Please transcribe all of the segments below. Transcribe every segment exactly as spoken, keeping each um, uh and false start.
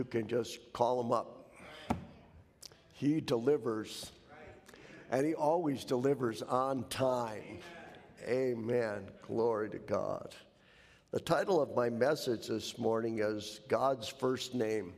You can just call him up. He delivers, and he always delivers on time. Amen. Glory to God. The title of my message this morning is God's First Name.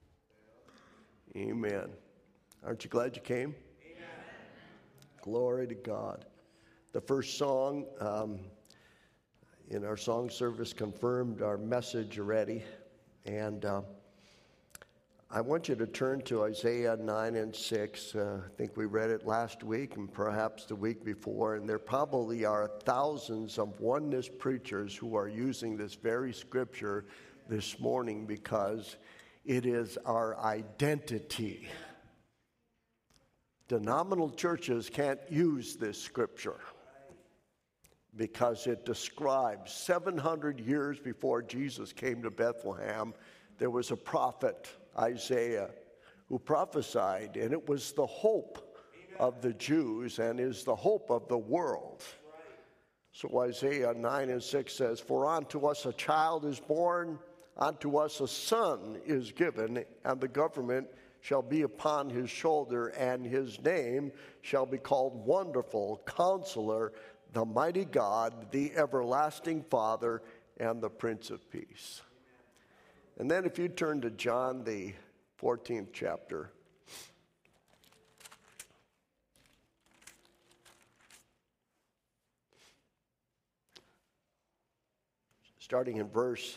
Amen. Aren't you glad you came? Amen. Glory to God. The first song um, in our song service confirmed our message already, and uh, I want you to turn to Isaiah nine and six. Uh, I think we read it last week and perhaps the week before, and there probably are thousands of oneness preachers who are using this very scripture this morning because it is our identity. Denominational churches can't use this scripture because it describes seven hundred years before Jesus came to Bethlehem, there was a prophet, Isaiah, who prophesied, and it was the hope of the Jews and is the hope of the world. So Isaiah nine and six says, "For unto us a child is born, unto us a son is given, and the government shall be upon his shoulder, and his name shall be called Wonderful, Counselor, the Mighty God, the Everlasting Father, and the Prince of Peace." And then if you turn to John, the fourteenth chapter. Starting in verse,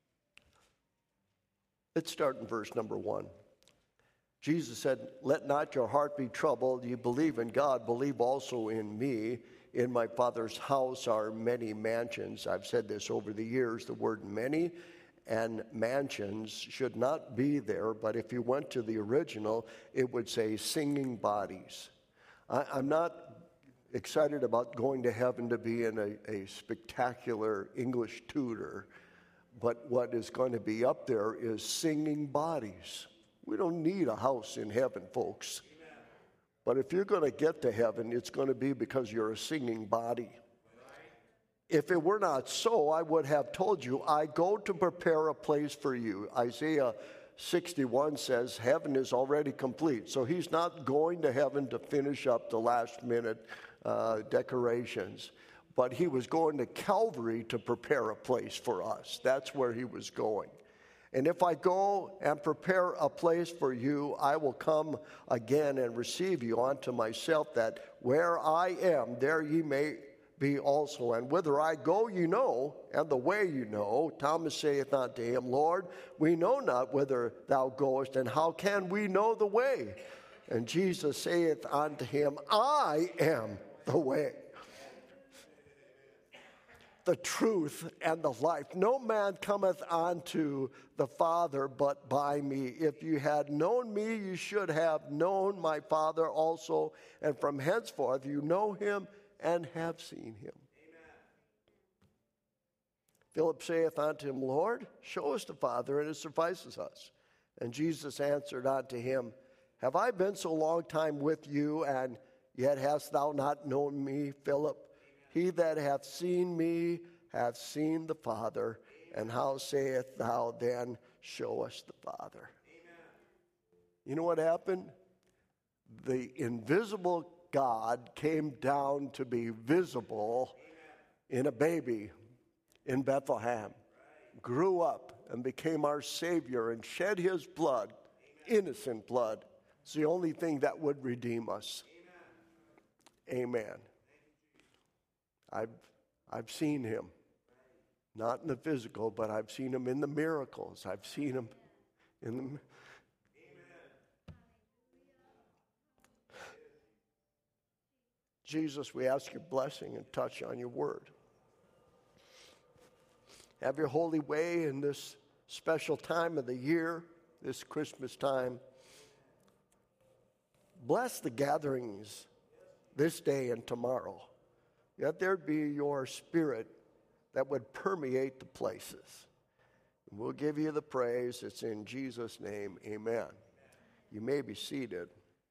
let's start in verse number one. Jesus said, "Let not your heart be troubled. You believe in God, believe also in me. In my Father's house are many mansions." I've said this over the years. The word many and mansions should not be there, but if you went to the original, it would say singing bodies. I, I'm not excited about going to heaven to be in a, a spectacular English tutor, but what is going to be up there is singing bodies. We don't need a house in heaven, folks. Amen. But if you're going to get to heaven, it's going to be because you're a singing body. If it were not so, I would have told you, I go to prepare a place for you. Isaiah sixty-one says heaven is already complete. So he's not going to heaven to finish up the last minute uh, decorations. But he was going to Calvary to prepare a place for us. That's where he was going. "And if I go and prepare a place for you, I will come again and receive you unto myself, that where I am, there ye may be also. And whither I go you know, and the way you know." Thomas saith unto him, "Lord, we know not whither thou goest, and how can we know the way?" And Jesus saith unto him, "I am the way, the truth, and the life. No man cometh unto the Father but by me. If you had known me, you should have known my Father also, and from henceforth you know him and have seen him." Amen. Philip saith unto him, "Lord, show us the Father, and it suffices us." And Jesus answered unto him, "Have I been so long time with you, and yet hast thou not known me, Philip? He that hath seen me hath seen the Father. And how sayest thou then, show us the Father?" Amen. You know what happened? The invisible God came down to be visible in a baby in Bethlehem, grew up and became our Savior and shed his blood, innocent blood. It's the only thing that would redeem us. Amen. I've, I've seen him, not in the physical, but I've seen him in the miracles. I've seen him in the... Jesus, we ask your blessing and touch on your word. Have your holy way in this special time of the year, this Christmas time. Bless the gatherings this day and tomorrow. Yet there be your spirit that would permeate the places. And we'll give you the praise. It's in Jesus' name, amen. You may be seated.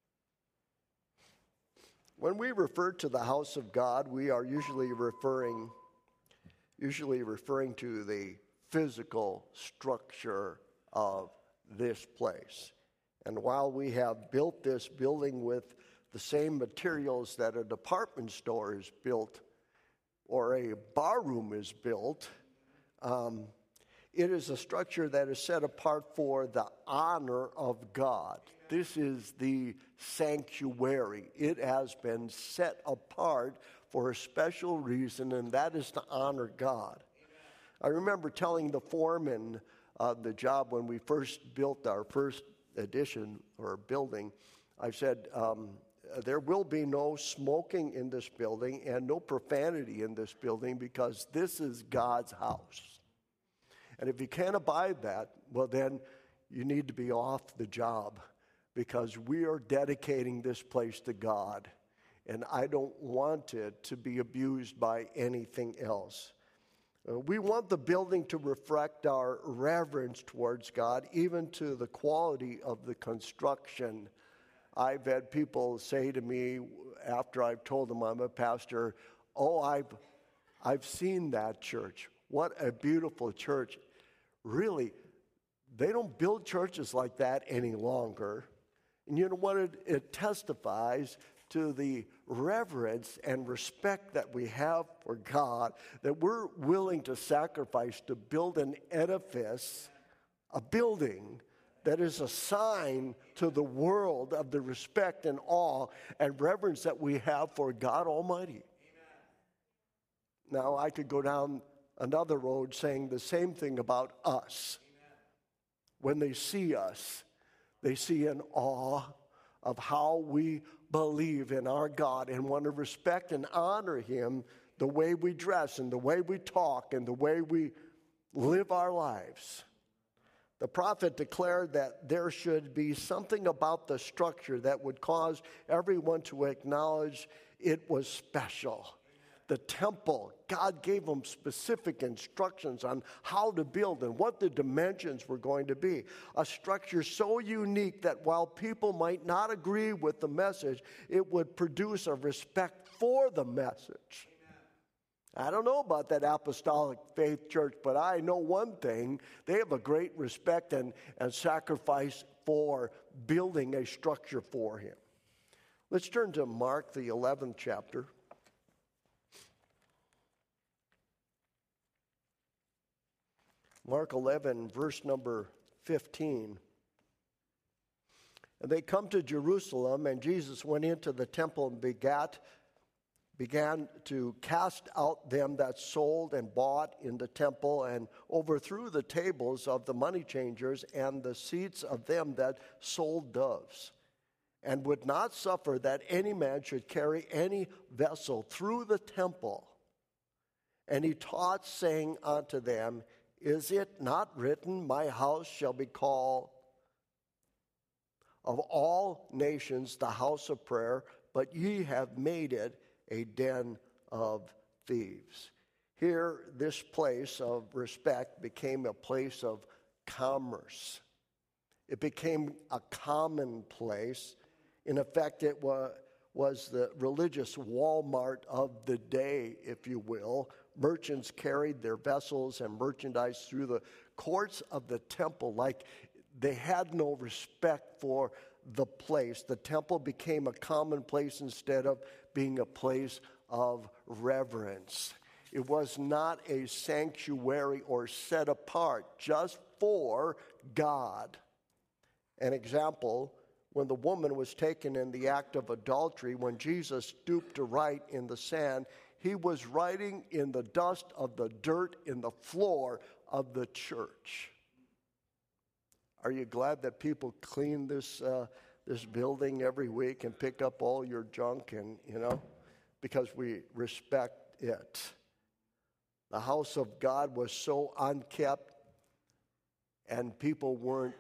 When we refer to the house of God, we are usually referring, usually referring to the physical structure of this place. And while we have built this building with the same materials that a department store is built or a bar room is built, um, it is a structure that is set apart for the honor of God. This is the sanctuary. It has been set apart for a special reason, and that is to honor God. I remember telling the foreman of the job when we first built our first addition or building, I said, um, there will be no smoking in this building and no profanity in this building because this is God's house. And if you can't abide that, well, then you need to be off the job because we are dedicating this place to God. And I don't want it to be abused by anything else. Uh, we want the building to reflect our reverence towards God, even to the quality of the construction. I've had people say to me after I've told them I'm a pastor, oh, I've, I've seen that church. What a beautiful church. Really, they don't build churches like that any longer. And you know what? It, it testifies to the reverence and respect that we have for God, that we're willing to sacrifice to build an edifice, a building that is a sign to the world of the respect and awe and reverence that we have for God Almighty. Amen. Now, I could go down another road saying the same thing about us. Amen. When they see us, they see an awe of how we believe in our God and want to respect and honor Him the way we dress and the way we talk and the way we live our lives. The prophet declared that there should be something about the structure that would cause everyone to acknowledge it was special. The temple, God gave them specific instructions on how to build and what the dimensions were going to be. A structure so unique that while people might not agree with the message, it would produce a respect for the message. Amen. I don't know about that Apostolic Faith Church, but I know one thing. They have a great respect and, and sacrifice for building a structure for Him. Let's turn to Mark, the eleventh chapter. Mark eleven, verse number fifteen. And they come to Jerusalem, and Jesus went into the temple and begat, began to cast out them that sold and bought in the temple, and overthrew the tables of the money changers and the seats of them that sold doves, and would not suffer that any man should carry any vessel through the temple. And he taught, saying unto them, Is it not written, my house shall be called of all nations the house of prayer, but ye have made it a den of thieves. Here, this place of respect became a place of commerce. It became a common place. In effect, it was, was the religious Walmart of the day, if you will. Merchants carried their vessels and merchandise through the courts of the temple like they had no respect for the place. The temple became a common place instead of being a place of reverence. It was not a sanctuary or set apart just for God. An example, when the woman was taken in the act of adultery, when Jesus stooped to write in the sand, He was writing in the dust of the dirt in the floor of the church. Are you glad that people clean this uh, this building every week and pick up all your junk and, you know, because we respect it? The house of God was so unkept and people weren't,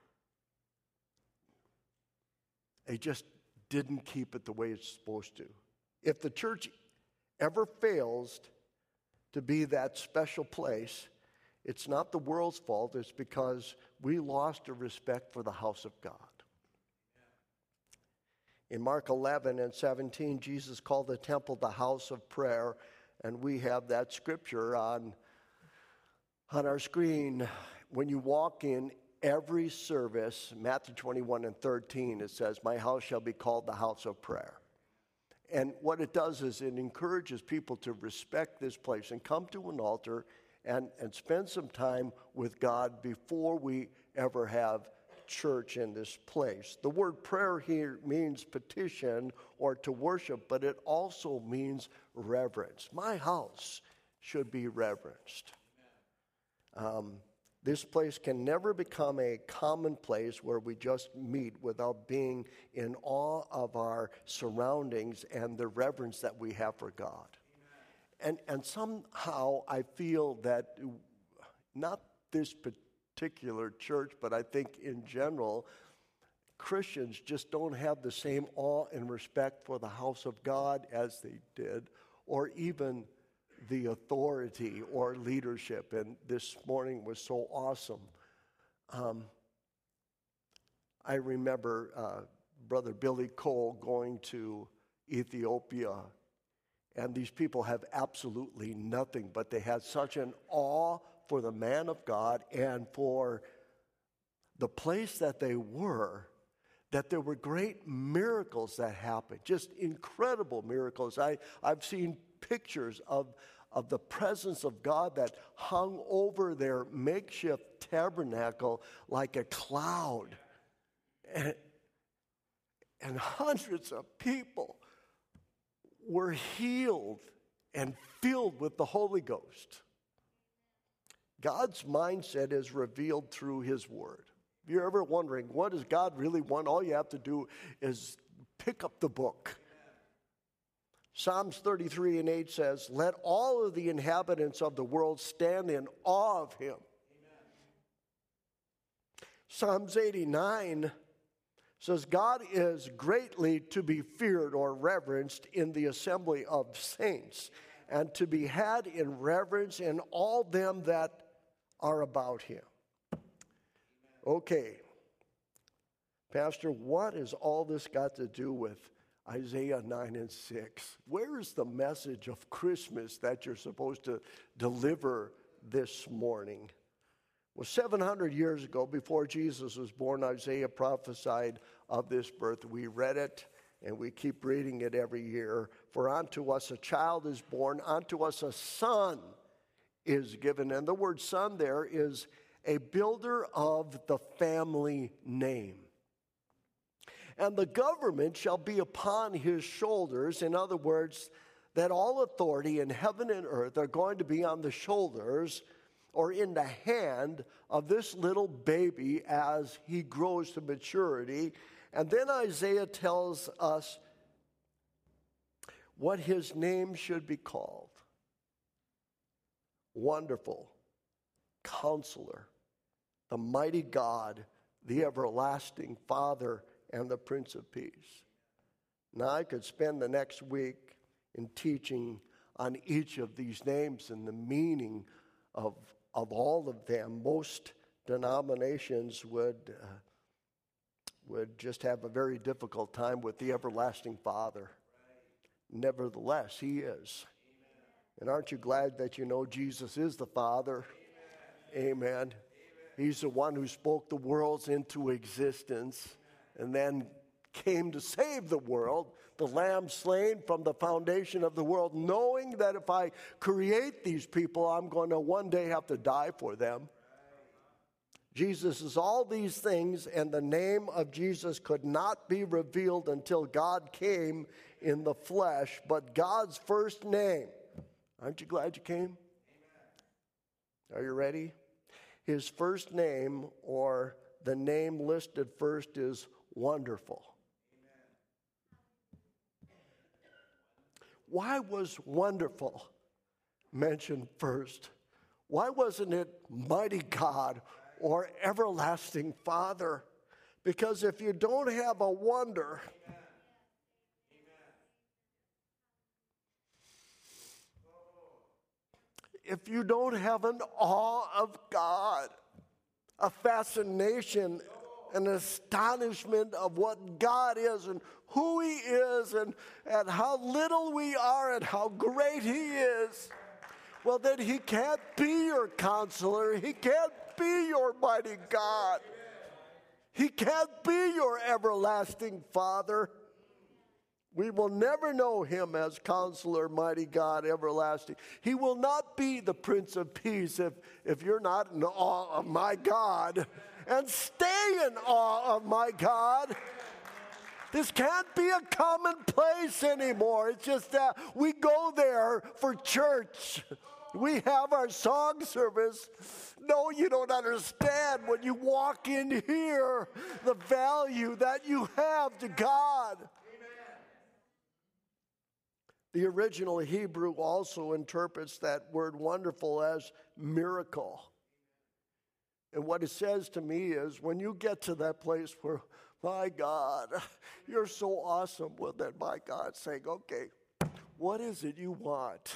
they just didn't keep it the way it's supposed to. If the church ever fails to be that special place, it's not the world's fault. It's because we lost a respect for the house of God. In Mark eleven and seventeen, Jesus called the temple the house of prayer, and we have that scripture on, on our screen. When you walk in, every service, Matthew twenty-one and thirteen, it says, my house shall be called the house of prayer. And what it does is it encourages people to respect this place and come to an altar and, and spend some time with God before we ever have church in this place. The word prayer here means petition or to worship, but it also means reverence. My house should be reverenced. Um, This place can never become a common place where we just meet without being in awe of our surroundings and the reverence that we have for God. And, and somehow I feel that not this particular church, but I think in general, Christians just don't have the same awe and respect for the house of God as they did, or even the authority or leadership. And this morning was so awesome. Um, I remember uh, Brother Billy Cole going to Ethiopia, and these people have absolutely nothing, but they had such an awe for the man of God and for the place that they were, that there were great miracles that happened, just incredible miracles. I, I've seen pictures of, of the presence of God that hung over their makeshift tabernacle like a cloud. And, and hundreds of people were healed and filled with the Holy Ghost. God's mindset is revealed through His Word. If you're ever wondering, what does God really want? All you have to do is pick up the book. Psalms thirty-three and eight says, let all of the inhabitants of the world stand in awe of Him. Amen. Psalms eighty-nine says, God is greatly to be feared or reverenced in the assembly of saints, and to be had in reverence in all them that are about Him. Okay, Pastor, what has all this got to do with Isaiah nine and six? Where is the message of Christmas that you're supposed to deliver this morning? Well, seven hundred years ago, before Jesus was born, Isaiah prophesied of this birth. We read it, and we keep reading it every year. For unto us a child is born, unto us a son is given. And the word son there is a builder of the family name. And the government shall be upon his shoulders. In other words, that all authority in heaven and earth are going to be on the shoulders or in the hand of this little baby as he grows to maturity. And then Isaiah tells us what his name should be called. Wonderful Counselor, the mighty God, the everlasting Father, and the Prince of Peace. Now, I could spend the next week in teaching on each of these names and the meaning of, of all of them. Most denominations would, uh, would just have a very difficult time with the everlasting Father. Nevertheless, He is. And aren't you glad that you know Jesus is the Father? Amen. Amen. He's the one who spoke the worlds into existence and then came to save the world, the Lamb slain from the foundation of the world, knowing that if I create these people, I'm going to one day have to die for them. Jesus is all these things, and the name of Jesus could not be revealed until God came in the flesh. But God's first name, aren't you glad you came? Are you ready? His first name, or the name listed first, is Wonderful. Why was Wonderful mentioned first? Why wasn't it Mighty God or Everlasting Father? Because if you don't have a wonder, if you don't have an awe of God, a fascination, an astonishment of what God is and who He is and, and how little we are and how great He is, well, then he can't be your counselor. He can't be your mighty God. He can't be your everlasting Father. We will never know him as Counselor, Mighty God, Everlasting. He will not be the Prince of Peace if, if you're not in awe of my God. And stay in awe of my God. This can't be a commonplace anymore. It's just that we go there for church. We have our song service. No, you don't understand when you walk in here the value that you have to God. The original Hebrew also interprets that word wonderful as miracle. And what it says to me is when you get to that place where, my God, you're so awesome, well then my God's saying, okay, what is it you want?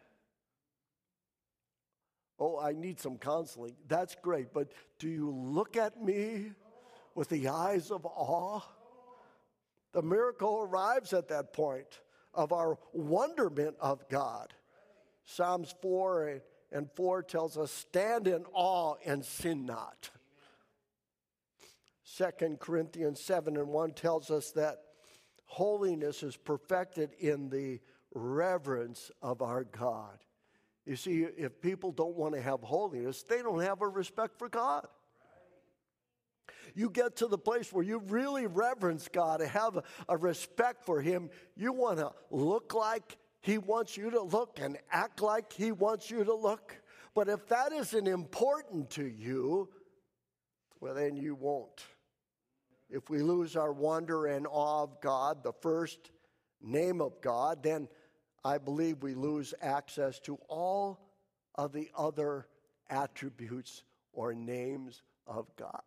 Oh, I need some counseling. That's great, but do you look at me with the eyes of awe? The miracle arrives at that point of our wonderment of God. Psalms four and four tells us, stand in awe and sin not. Second Corinthians seven and one tells us that holiness is perfected in the reverence of our God. You see, if people don't want to have holiness, they don't have a respect for God. You get to the place where you really reverence God and have a, a respect for him. You want to look like he wants you to look and act like he wants you to look. But if that isn't important to you, well, then you won't. If we lose our wonder and awe of God, the first name of God, then I believe we lose access to all of the other attributes or names of God.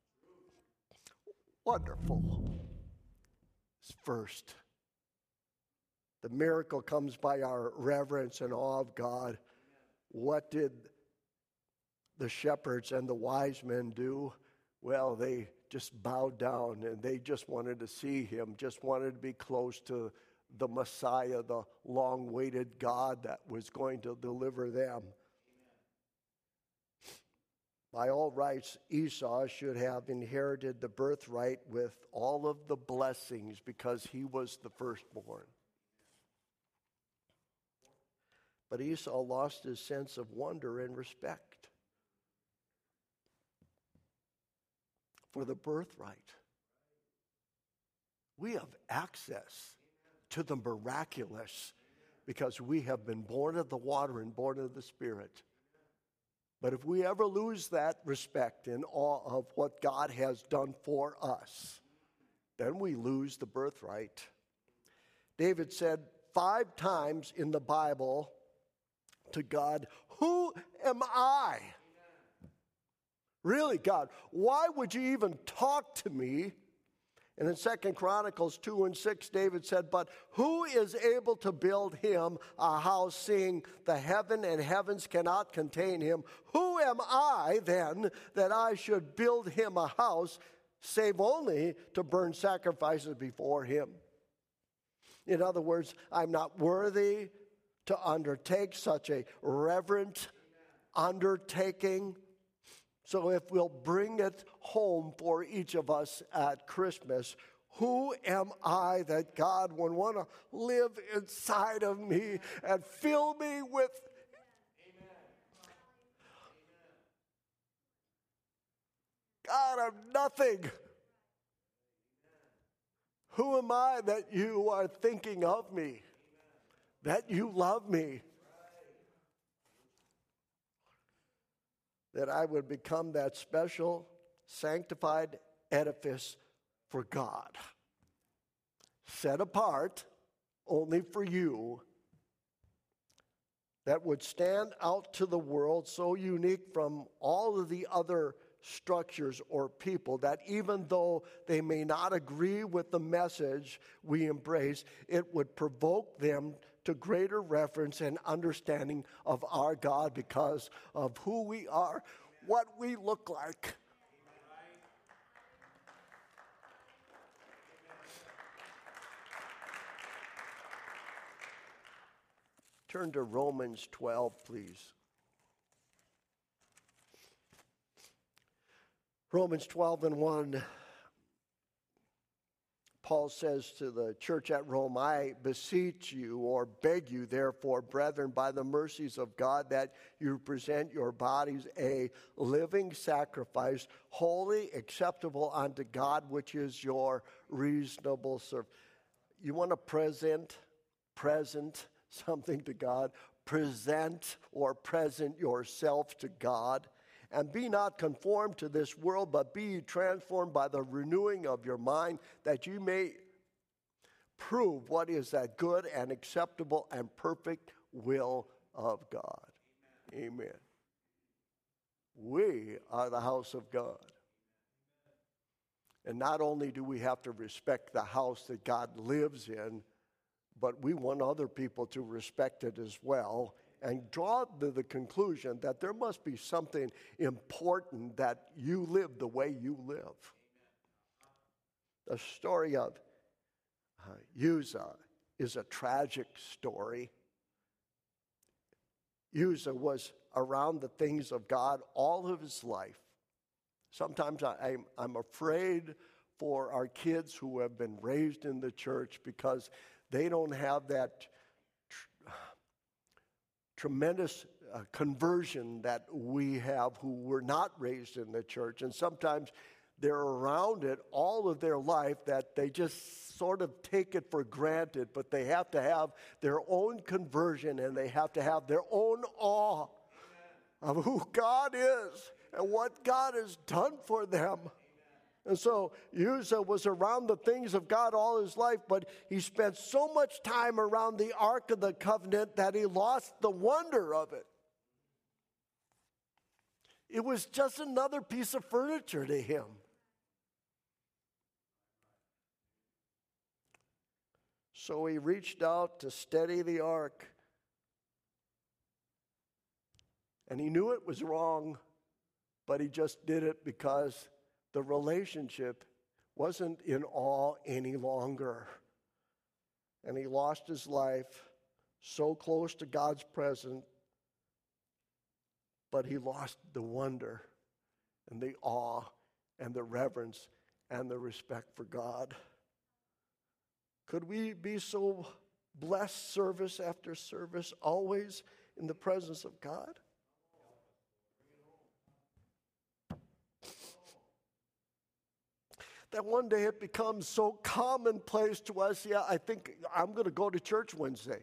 Wonderful. First, the miracle comes by our reverence and awe of God. What did the shepherds and the wise men do? Well, they just bowed down and they just wanted to see him, just wanted to be close to the Messiah, the long-awaited God that was going to deliver them. By all rights, Esau should have inherited the birthright with all of the blessings because he was the firstborn. But Esau lost his sense of wonder and respect for the birthright. We have access to the miraculous because we have been born of the water and born of the Spirit. But if we ever lose that respect and awe of what God has done for us, then we lose the birthright. David said five times in the Bible to God, "Who am I?" Really, God, why would you even talk to me? And in Second Chronicles two and six, David said, but who is able to build him a house, seeing the heaven and heavens cannot contain him? Who am I then that I should build him a house, save only to burn sacrifices before him? In other words, I'm not worthy to undertake such a reverent undertaking. So if we'll bring it home for each of us at Christmas, who am I that God would want to live inside of me and fill me with? Amen. God, I'm nothing. Amen. Who am I that you are thinking of me? Amen. That you love me? That I would become that special, sanctified edifice for God, set apart only for you, that would stand out to the world, so unique from all of the other structures or people that even though they may not agree with the message we embrace, it would provoke them to greater reverence and understanding of our God because of who we are, what we look like. Turn to Romans twelve, please. Romans twelve and one. Paul says to the church at Rome, I beseech you or beg you, therefore, brethren, by the mercies of God, that you present your bodies a living sacrifice, holy, acceptable unto God, which is your reasonable service. You want to present, present something to God? Present or present yourself to God. And be not conformed to this world, but be ye transformed by the renewing of your mind, that you may prove what is that good and acceptable and perfect will of God. Amen. Amen. We are the house of God. And not only do we have to respect the house that God lives in, but we want other people to respect it as well, and draw to the conclusion that there must be something important that you live the way you live. The story of uh, Uzzah is a tragic story. Uzzah was around the things of God all of his life. Sometimes I, I'm, I'm afraid for our kids who have been raised in the church because they don't have that tr- tremendous uh, conversion that we have who were not raised in the church. And sometimes they're around it all of their life that they just sort of take it for granted, but they have to have their own conversion and they have to have their own awe of who God is and what God has done for them. And so Uzzah was around the things of God all his life, but he spent so much time around the Ark of the Covenant that he lost the wonder of it. It was just another piece of furniture to him. So he reached out to steady the ark. And he knew it was wrong, but he just did it because the relationship wasn't in awe any longer. And he lost his life so close to God's presence, but he lost the wonder and the awe and the reverence and the respect for God. Could we be so blessed service after service, always in the presence of God? That one day it becomes so commonplace to us, yeah, I think I'm going to go to church Wednesday.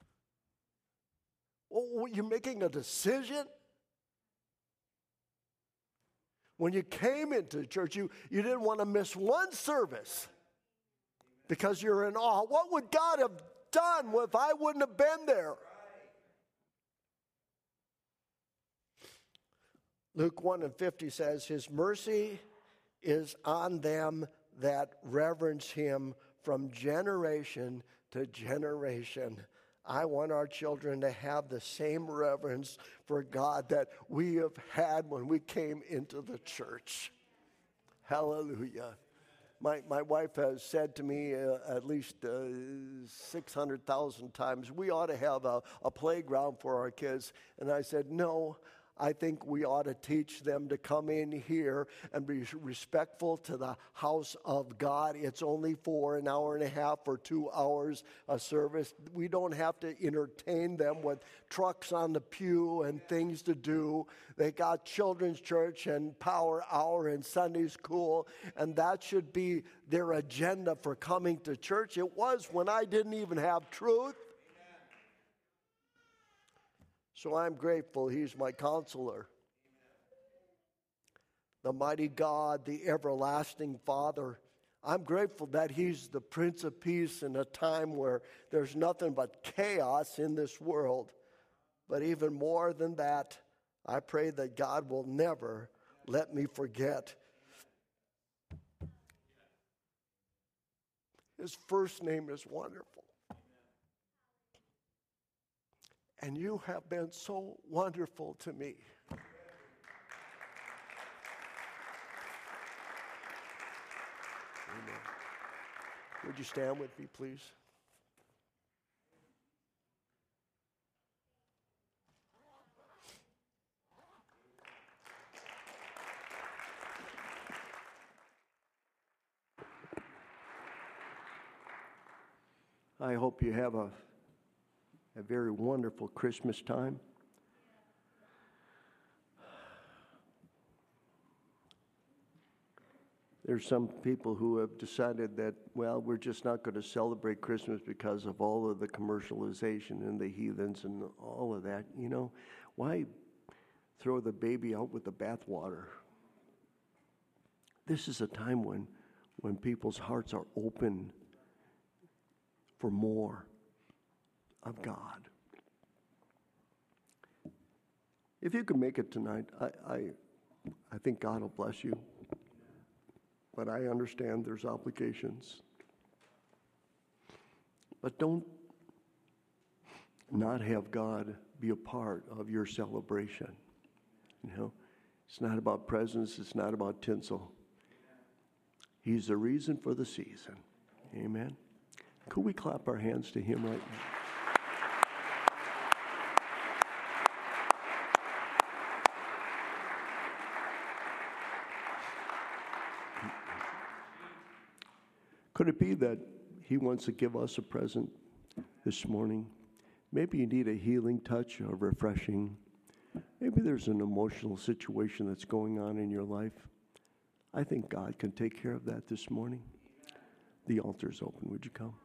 Oh, you're making a decision? When you came into church, you, you didn't want to miss one service because you're in awe. What would God have done if I wouldn't have been there? Luke one and fifty says, His mercy is on them that reverence him from generation to generation. I want our children to have the same reverence for God that we have had when we came into the church. Hallelujah. My, my wife has said to me uh, at least uh, six hundred thousand times, we ought to have a, a playground for our kids. And I said, no, I think we ought to teach them to come in here and be respectful to the house of God. It's only for an hour and a half or two hours a service. We don't have to entertain them with trucks on the pew and things to do. They got children's church and power hour and Sunday school, and that should be their agenda for coming to church. It was when I didn't even have truth. So I'm grateful he's my counselor. The mighty God, the everlasting Father. I'm grateful that he's the Prince of Peace in a time where there's nothing but chaos in this world. But even more than that, I pray that God will never let me forget. His first name is wonderful. And you have been so wonderful to me. Amen. Would you stand with me, please? I hope you have a, a very wonderful Christmas time. There's some people who have decided that, well, we're just not going to celebrate Christmas because of all of the commercialization and the heathens and all of that. You know, why throw the baby out with the bathwater? This is a time when, when people's hearts are open for more of God. If you can make it tonight, I, I, I think God will bless you. But I understand there's obligations. But don't not have God be a part of your celebration. You know, it's not about presents. It's not about tinsel. He's the reason for the season. Amen. Could we clap our hands to him right now? Could it be that he wants to give us a present this morning? Maybe you need a healing touch, a refreshing. Maybe there's an emotional situation that's going on in your life. I think God can take care of that this morning. The altar's open. Would you come?